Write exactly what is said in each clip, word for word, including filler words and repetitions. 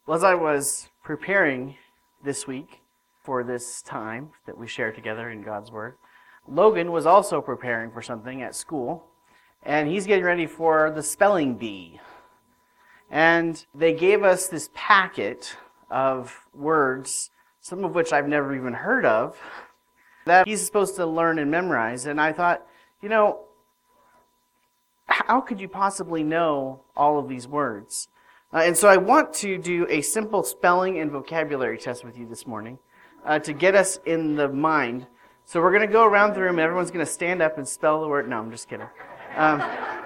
Well, as I was preparing this week for this time that we share together in God's Word, Logan was also preparing for something at school, and he's getting ready for the spelling bee. And they gave us this packet of words, some of which I've never even heard of, that he's supposed to learn and memorize. And I thought, you know, how could you possibly know all of these words? Uh, and so I want to do a simple spelling and vocabulary test with you this morning uh, to get us in the mind. So we're going to go around the room and everyone's going to stand up and spell the word. No, I'm just kidding. Um,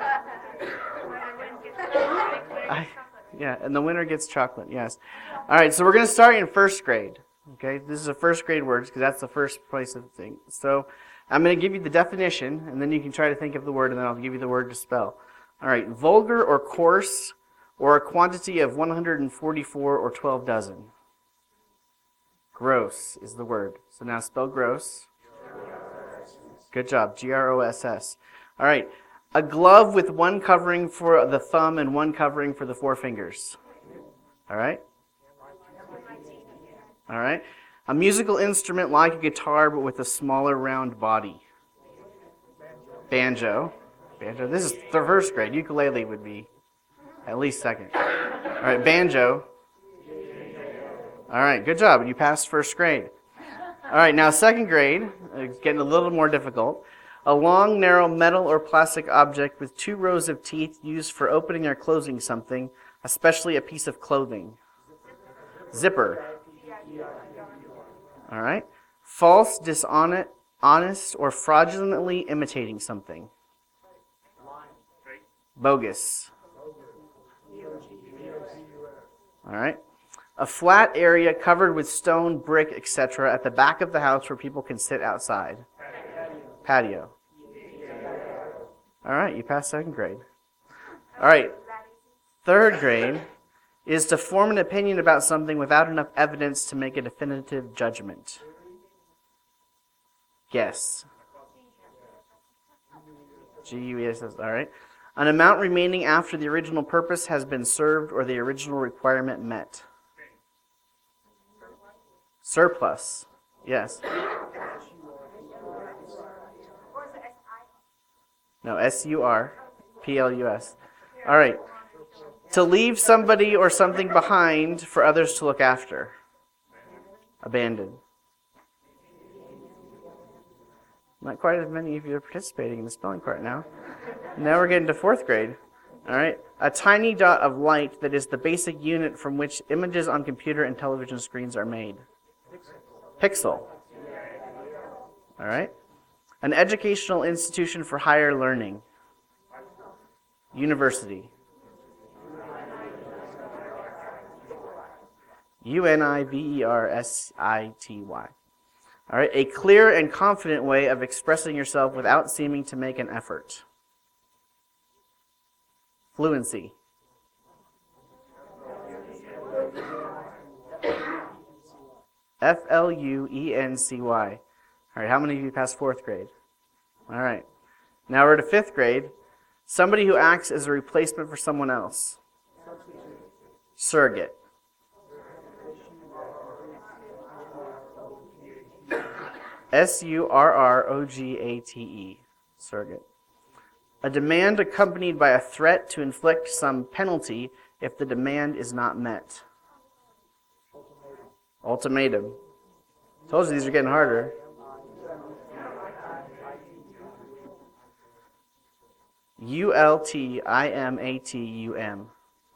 I, yeah, and the winner gets chocolate, yes. All right, so we're going to start in first grade. Okay, this is a first grade words because that's the first place of the thing. So I'm going to give you the definition, and then you can try to think of the word, and then I'll give you the word to spell. All right, vulgar or coarse, or a quantity of one hundred forty-four or twelve dozen. Gross is the word. So now spell gross. Good job, G R O S S. All right, a glove with one covering for the thumb and one covering for the four fingers. All right? All right. A musical instrument like a guitar but with a smaller round body. Banjo. Banjo. This is the first grade. Ukulele would be at least second. All right, banjo. All right, good job. You passed first grade. All right, now second grade. It's getting a little more difficult. A long, narrow metal or plastic object with two rows of teeth used for opening or closing something, especially a piece of clothing. Zipper. All right. False, dishonest, honest, or fraudulently imitating something. Bogus. All right. A flat area covered with stone, brick, et cetera at the back of the house where people can sit outside. Patio. All right, you passed second grade. All right. Third grade is to form an opinion about something without enough evidence to make a definitive judgment. Guess. G U E S S, all right. An amount remaining after the original purpose has been served or the original requirement met. Surplus. Yes. No, S U R P L U S. All right. To leave somebody or something behind for others to look after. Abandoned. Not quite as many of you are participating in the spelling part now. Now we're getting to fourth grade. All right. A tiny dot of light that is the basic unit from which images on computer and television screens are made. Pixel. All right. An educational institution for higher learning. University. U N I V E R S I T Y. All right, a clear and confident way of expressing yourself without seeming to make an effort. Fluency. F L U E N C Y. All right, how many of you passed fourth grade? All right. Now we're to fifth grade. Somebody who acts as a replacement for someone else. Surrogate. S U R R O G A T E. Surrogate. A demand accompanied by a threat to inflict some penalty if the demand is not met. Ultimatum. Told you these are getting harder. U L T I M A T U M.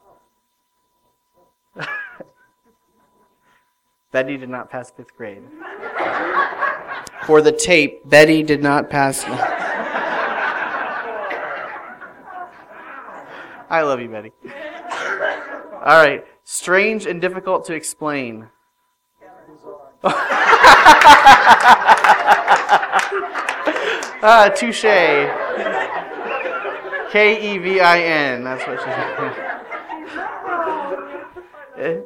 Betty did not pass fifth grade. For the tape, Betty did not pass. I love you, Betty. All right. Strange and difficult to explain. ah, touche. K E V I N. That's what she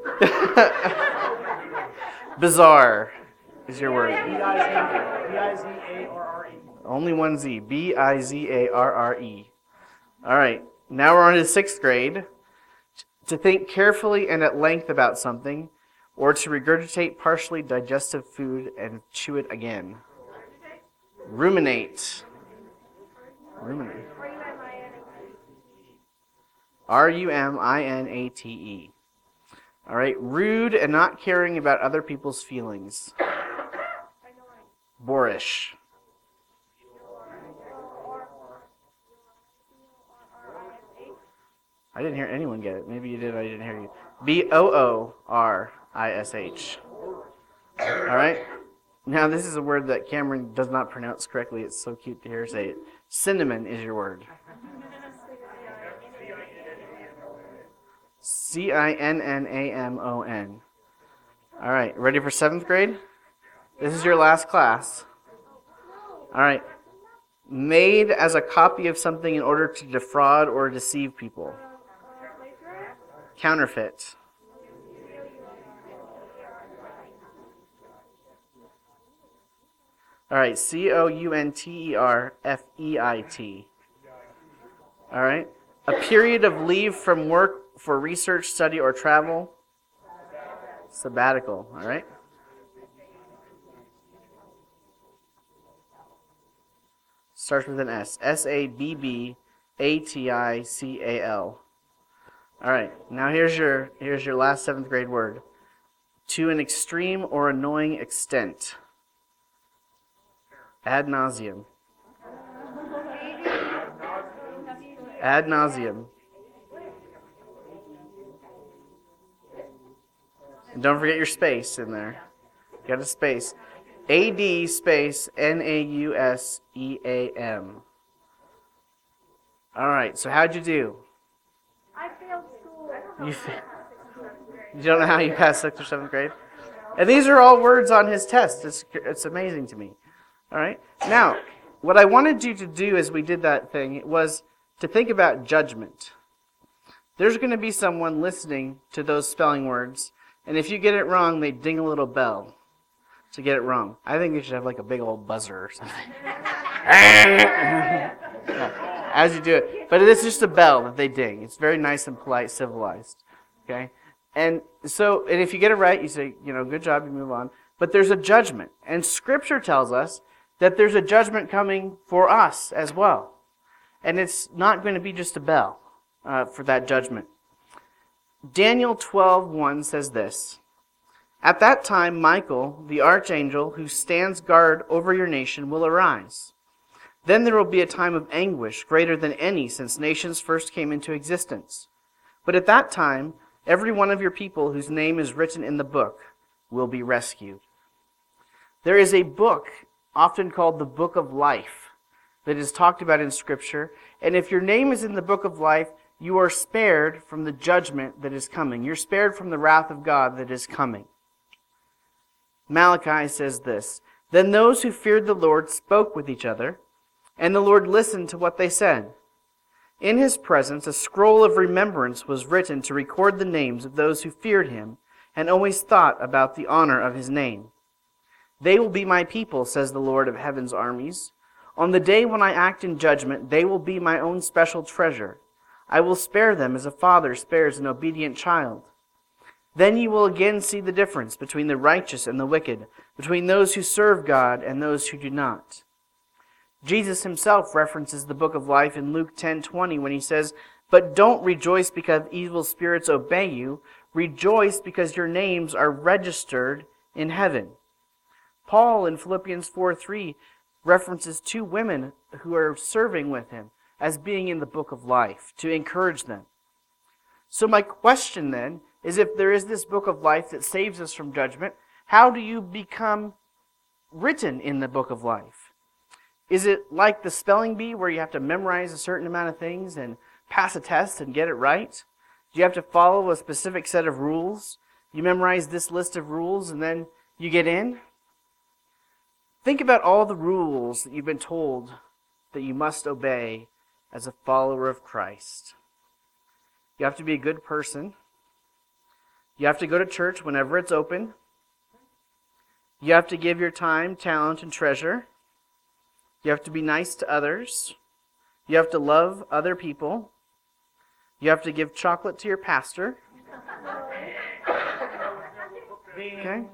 said. Bizarre is your word. B I Z A R R E. Only one Z. B I Z A R R E. All right. Now we're on to sixth grade. To think carefully and at length about something, or to regurgitate partially digestive food and chew it again. Ruminate. Ruminate. R U M I N A T E. All right. Rude and not caring about other people's feelings. Boorish. I didn't hear anyone get it. Maybe you did, I didn't hear you. B O O R I S H. All right? Now, this is a word that Cameron does not pronounce correctly. It's so cute to hear her say it. Cinnamon is your word. C I N N A M O N. All right, ready for seventh grade? This is your last class. All right. Made as a copy of something in order to defraud or deceive people. Counterfeit. All right, C O U N T E R F E I T. All right. A period of leave from work for research, study, or travel. Sabbatical. All right. Starts with an S. S A B B A T I C A L. All right. Now here's your here's your last seventh grade word. To an extreme or annoying extent. Ad nauseum. Ad nauseum. And don't forget your space in there. Got a space. A D space N A U S E A M. All right, so how'd you do? I failed school. You, fa- you don't know how you passed sixth or seventh grade? And these are all words on his test. It's, it's amazing to me. All right? Now, what I wanted you to do as we did that thing was to think about judgment. There's going to be someone listening to those spelling words, and if you get it wrong, they ding a little bell to get it wrong. I think you should have like a big old buzzer or something. As you do it. But it's just a bell that they ding. It's very nice and polite, civilized. Okay? And so, and if you get it right, you say, you know, good job, you move on. But there's a judgment. And Scripture tells us that there's a judgment coming for us as well. And it's not going to be just a bell uh, for that judgment. Daniel twelve one says this. At that time, Michael, the archangel who stands guard over your nation, will arise. Then there will be a time of anguish greater than any since nations first came into existence. But at that time, every one of your people whose name is written in the book will be rescued. There is a book, often called the Book of Life, that is talked about in Scripture. And if your name is in the Book of Life, you are spared from the judgment that is coming. You're spared from the wrath of God that is coming. Malachi says this, Then those who feared the Lord spoke with each other, and the Lord listened to what they said. In his presence a scroll of remembrance was written to record the names of those who feared him and always thought about the honor of his name. They will be my people, says the Lord of heaven's armies. On the day when I act in judgment, they will be my own special treasure. I will spare them as a father spares an obedient child. Then you will again see the difference between the righteous and the wicked, between those who serve God and those who do not. Jesus himself references the Book of Life in Luke ten twenty when he says, But don't rejoice because evil spirits obey you. Rejoice because your names are registered in heaven. Paul in Philippians four three references two women who are serving with him as being in the Book of Life to encourage them. So my question then is, if there is this Book of Life that saves us from judgment, how do you become written in the Book of Life? Is it like the spelling bee where you have to memorize a certain amount of things and pass a test and get it right? Do you have to follow a specific set of rules? You memorize this list of rules and then you get in? Think about all the rules that you've been told that you must obey as a follower of Christ. You have to be a good person. You have to go to church whenever it's open. You have to give your time, talent, and treasure. You have to be nice to others. You have to love other people. You have to give chocolate to your pastor. Okay?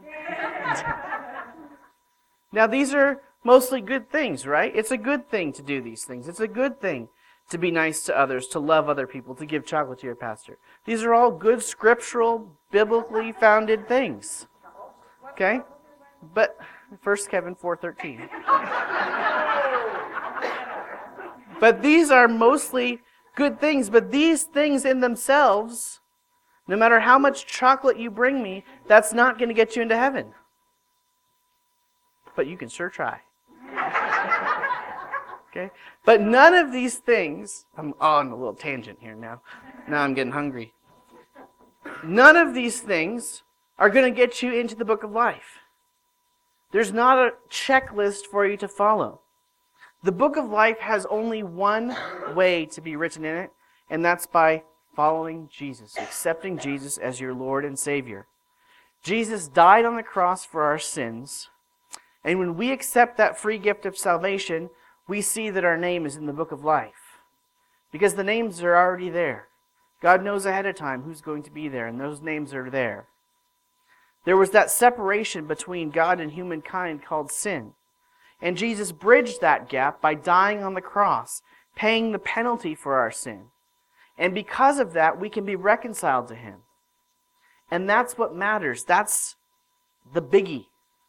Now, these are mostly good things, right? It's a good thing to do these things. It's a good thing to be nice to others, to love other people, to give chocolate to your pastor. These are all good, scriptural, biblically founded things. Okay? But First Kevin four thirteen. But these are mostly good things. But these things in themselves, no matter how much chocolate you bring me, that's not going to get you into heaven. But you can sure try. Okay? But none of these things, I'm on a little tangent here now. Now I'm getting hungry. None of these things are going to get you into the book of life. There's not a checklist for you to follow. The book of life has only one way to be written in it, and that's by following Jesus, accepting Jesus as your Lord and Savior. Jesus died on the cross for our sins, and when we accept that free gift of salvation, we see that our name is in the book of life. Because the names are already there. God knows ahead of time who's going to be there, and those names are there. There was that separation between God and humankind called sin. And Jesus bridged that gap by dying on the cross, paying the penalty for our sin. And because of that, we can be reconciled to Him. And that's what matters. That's the biggie.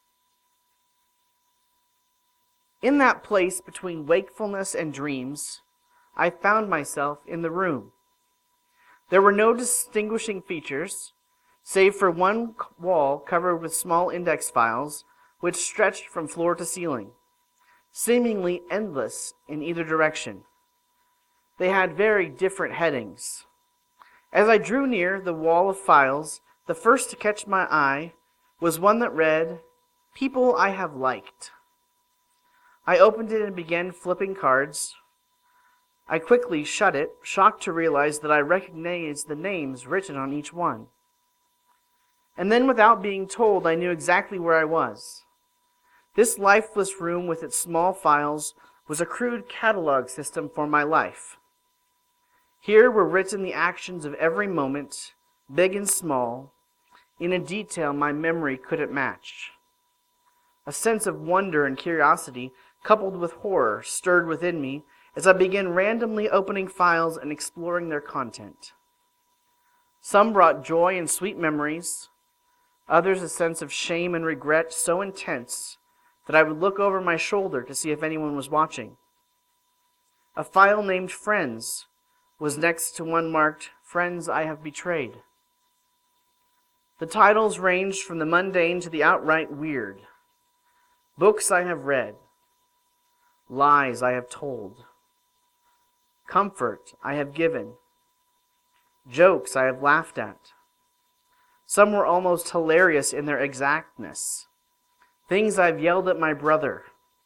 In that place between wakefulness and dreams, I found myself in the room. There were no distinguishing features, save for one wall covered with small index files, which stretched from floor to ceiling, seemingly endless in either direction. They had very different headings. As I drew near the wall of files, the first to catch my eye was one that read, "People I have liked." I opened it and began flipping cards. I quickly shut it, shocked to realize that I recognized the names written on each one. And then, without being told, I knew exactly where I was. This lifeless room with its small files was a crude catalog system for my life. Here were written the actions of every moment, big and small, in a detail my memory couldn't match. A sense of wonder and curiosity, coupled with horror, stirred within me as I began randomly opening files and exploring their content. Some brought joy and sweet memories, others a sense of shame and regret so intense that I would look over my shoulder to see if anyone was watching. A file named Friends was next to one marked Friends I Have Betrayed. The titles ranged from the mundane to the outright weird. Books I have read. Lies I have told. Comfort I have given. Jokes I have laughed at. Some were almost hilarious in their exactness. Things I've yelled at my brother.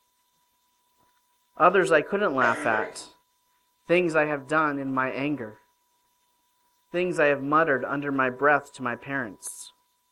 Others I couldn't laugh at. Things I have done in my anger. Things I have muttered under my breath to my parents.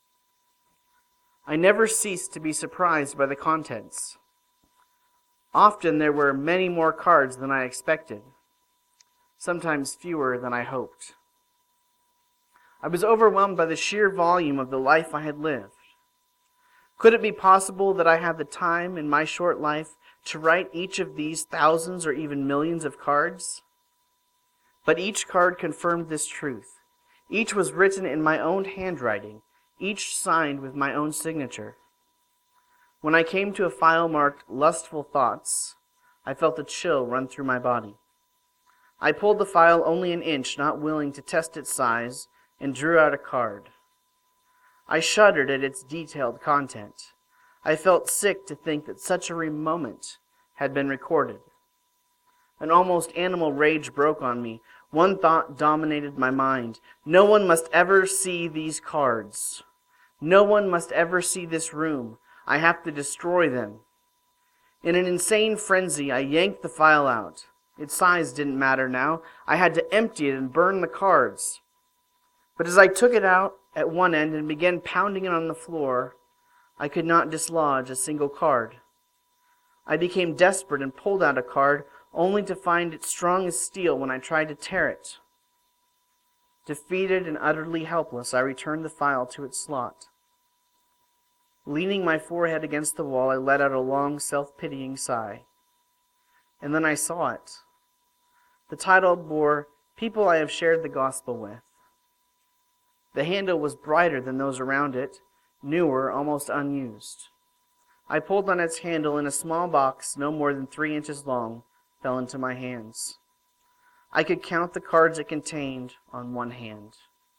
I never ceased to be surprised by the contents. Often there were many more cards than I expected. Sometimes fewer than I hoped. I was overwhelmed by the sheer volume of the life I had lived. Could it be possible that I had the time in my short life to write each of these thousands or even millions of cards? But each card confirmed this truth. Each was written in my own handwriting, each signed with my own signature. When I came to a file marked Lustful Thoughts, I felt a chill run through my body. I pulled the file only an inch, not willing to test its size, and drew out a card. I shuddered at its detailed content. I felt sick to think that such a moment had been recorded. An almost animal rage broke on me. One thought dominated my mind. No one must ever see these cards. No one must ever see this room. I have to destroy them. In an insane frenzy, I yanked the file out. Its size didn't matter now. I had to empty it and burn the cards. But as I took it out at one end and began pounding it on the floor, I could not dislodge a single card. I became desperate and pulled out a card, only to find it strong as steel when I tried to tear it. Defeated and utterly helpless, I returned the file to its slot. Leaning my forehead against the wall, I let out a long, self-pitying sigh. And then I saw it. The title bore, "People I Have Shared the Gospel With." The handle was brighter than those around it, newer, almost unused. I pulled on its handle, and a small box, no more than three inches long, fell into my hands. I could count the cards it contained on one hand.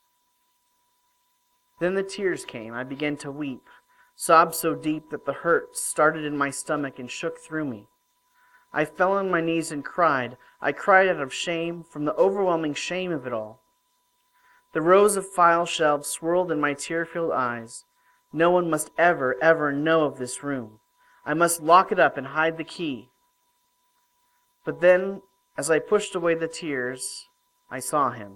Then the tears came. I began to weep, sobs so deep that the hurt started in my stomach and shook through me. I fell on my knees and cried. I cried out of shame, from the overwhelming shame of it all. The rows of file shelves swirled in my tear-filled eyes. No one must ever, ever know of this room. I must lock it up and hide the key. But then, as I pushed away the tears, I saw him.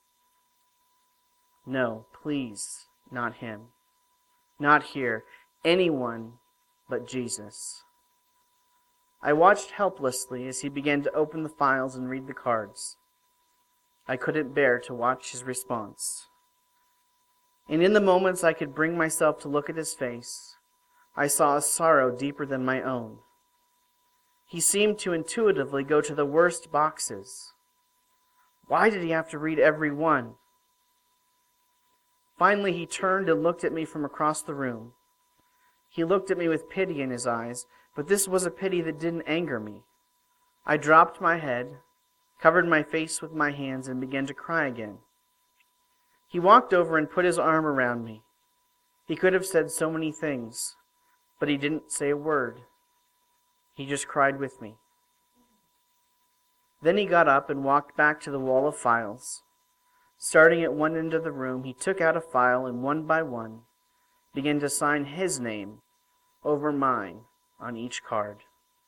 No, please, not him. Not here. Anyone but Jesus. I watched helplessly as he began to open the files and read the cards. I couldn't bear to watch his response. And in the moments I could bring myself to look at his face, I saw a sorrow deeper than my own. He seemed to intuitively go to the worst boxes. Why did he have to read every one? Finally, he turned and looked at me from across the room. He looked at me with pity in his eyes, but this was a pity that didn't anger me. I dropped my head, covered my face with my hands, and began to cry again. He walked over and put his arm around me. He could have said so many things, but he didn't say a word. He just cried with me. Then he got up and walked back to the wall of files. Starting at one end of the room, he took out a file and one by one began to sign his name over mine on each card.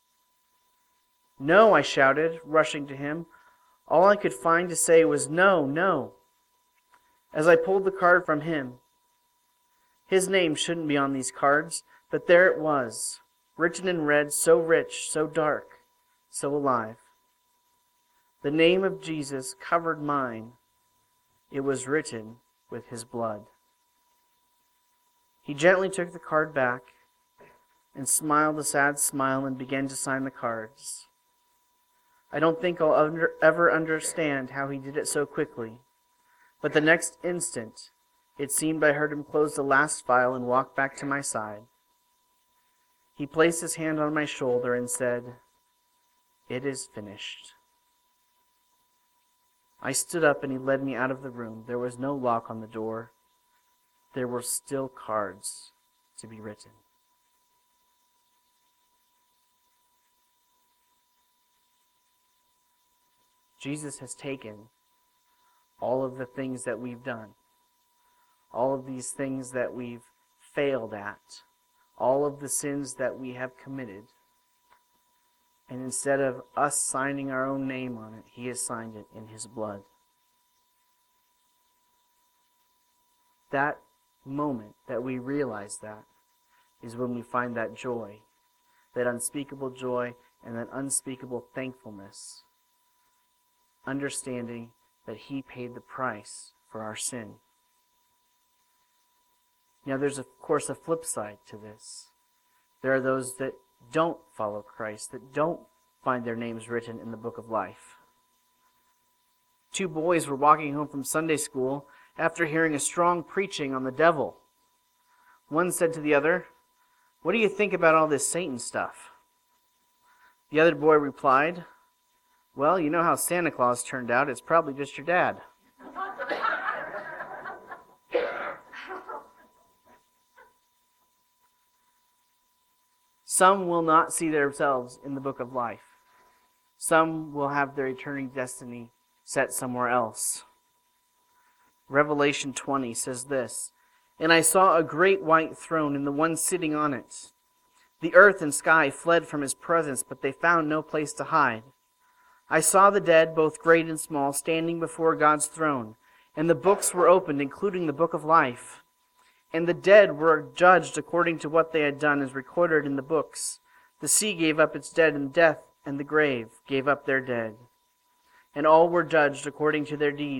"No," I shouted, rushing to him. All I could find to say was no, no. As I pulled the card from him, his name shouldn't be on these cards, but there it was, written in red, so rich, so dark, so alive. The name of Jesus covered mine. It was written with his blood. He gently took the card back and smiled a sad smile and began to sign the cards. I don't think I'll under, ever understand how he did it so quickly, but the next instant, it seemed I heard him close the last file and walk back to my side. He placed his hand on my shoulder and said, "It is finished." I stood up and he led me out of the room. There was no lock on the door. There were still cards to be written. Jesus has taken all of the things that we've done, all of these things that we've failed at, all of the sins that we have committed, and instead of us signing our own name on it, he has signed it in his blood. That moment that we realize that is when we find that joy, that unspeakable joy and that unspeakable thankfulness, understanding that he paid the price for our sin. Now there's of course a flip side to this. There are those that don't follow Christ, that don't find their names written in the book of life. Two boys were walking home from Sunday school after hearing a strong preaching on the devil. One said to the other, "What do you think about all this Satan stuff?" The other boy replied, "Well, you know how Santa Claus turned out. It's probably just your dad." Some will not see themselves in the book of life. Some will have their eternity destiny set somewhere else. Revelation twenty says this, "And I saw a great white throne and the one sitting on it. The earth and sky fled from his presence, but they found no place to hide. I saw the dead, both great and small, standing before God's throne, and the books were opened, including the book of life. And the dead were judged according to what they had done, as recorded in the books. The sea gave up its dead, and death and the grave gave up their dead. And all were judged according to their deeds.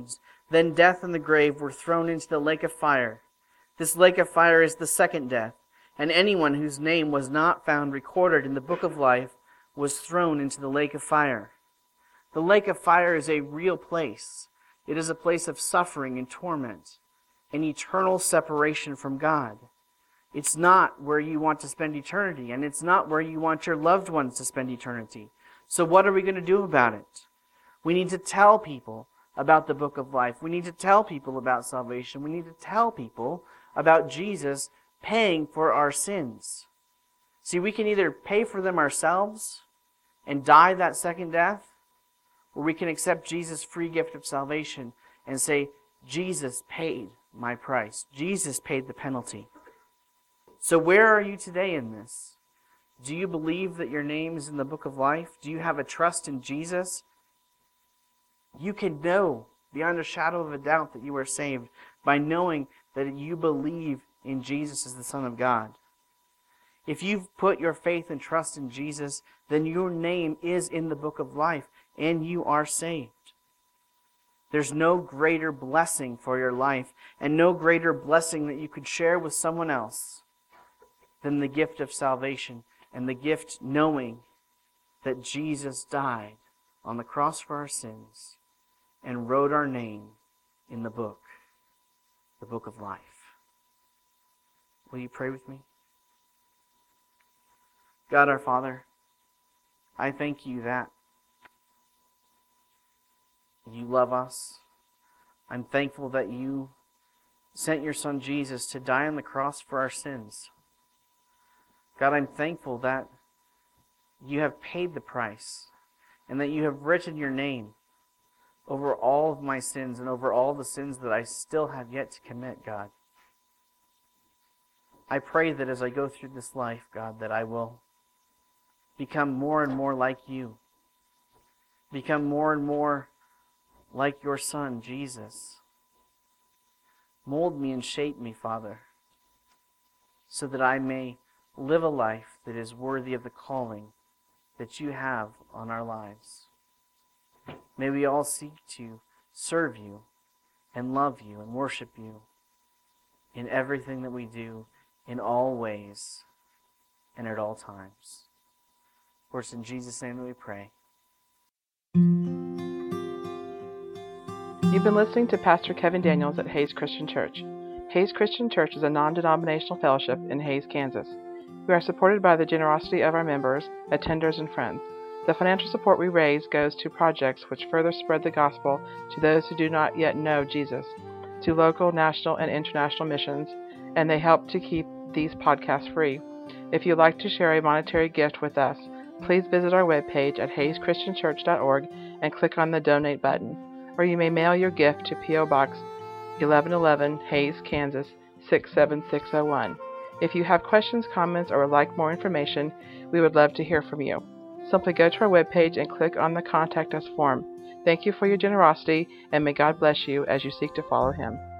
Then death and the grave were thrown into the lake of fire. This lake of fire is the second death, and anyone whose name was not found recorded in the book of life was thrown into the lake of fire. The lake of fire is a real place. It is a place of suffering and torment, an eternal separation from God. It's not where you want to spend eternity, and it's not where you want your loved ones to spend eternity. So what are we going to do about it? We need to tell people about the book of life. We need to tell people about salvation. We need to tell people about Jesus paying for our sins. See, we can either pay for them ourselves and die that second death, or we can accept Jesus' free gift of salvation and say, Jesus paid my price. Jesus paid the penalty. So where are you today in this? Do you believe that your name is in the book of life? Do you have a trust in Jesus? You can know beyond a shadow of a doubt that you are saved by knowing that you believe in Jesus as the Son of God. If you've put your faith and trust in Jesus, then your name is in the book of life and you are saved. There's no greater blessing for your life and no greater blessing that you could share with someone else than the gift of salvation and the gift knowing that Jesus died on the cross for our sins and wrote our name in the book, the book of life. Will you pray with me? God our Father, I thank you that you love us. I'm thankful that you sent your Son Jesus to die on the cross for our sins. God, I'm thankful that you have paid the price and that you have written your name over all of my sins and over all the sins that I still have yet to commit, God. I pray that as I go through this life, God, that I will become more and more like you. Become more and more like your Son, Jesus. Mold me and shape me, Father, so that I may live a life that is worthy of the calling that you have on our lives. May we all seek to serve you and love you and worship you in everything that we do, in all ways and at all times. For it's in Jesus' name that we pray. You've been listening to Pastor Kevin Daniels at Hays Christian Church. Hays Christian Church is a non-denominational fellowship in Hays, Kansas. We are supported by the generosity of our members, attenders, and friends. The financial support we raise goes to projects which further spread the gospel to those who do not yet know Jesus, to local, national, and international missions, and they help to keep these podcasts free. If you'd like to share a monetary gift with us, please visit our webpage at hays christian church dot org and click on the Donate button, or you may mail your gift to P O Box eleven eleven, Hays, Kansas six seven six zero one. If you have questions, comments, or would like more information, we would love to hear from you. Simply go to our webpage and click on the Contact Us form. Thank you for your generosity, and may God bless you as you seek to follow Him.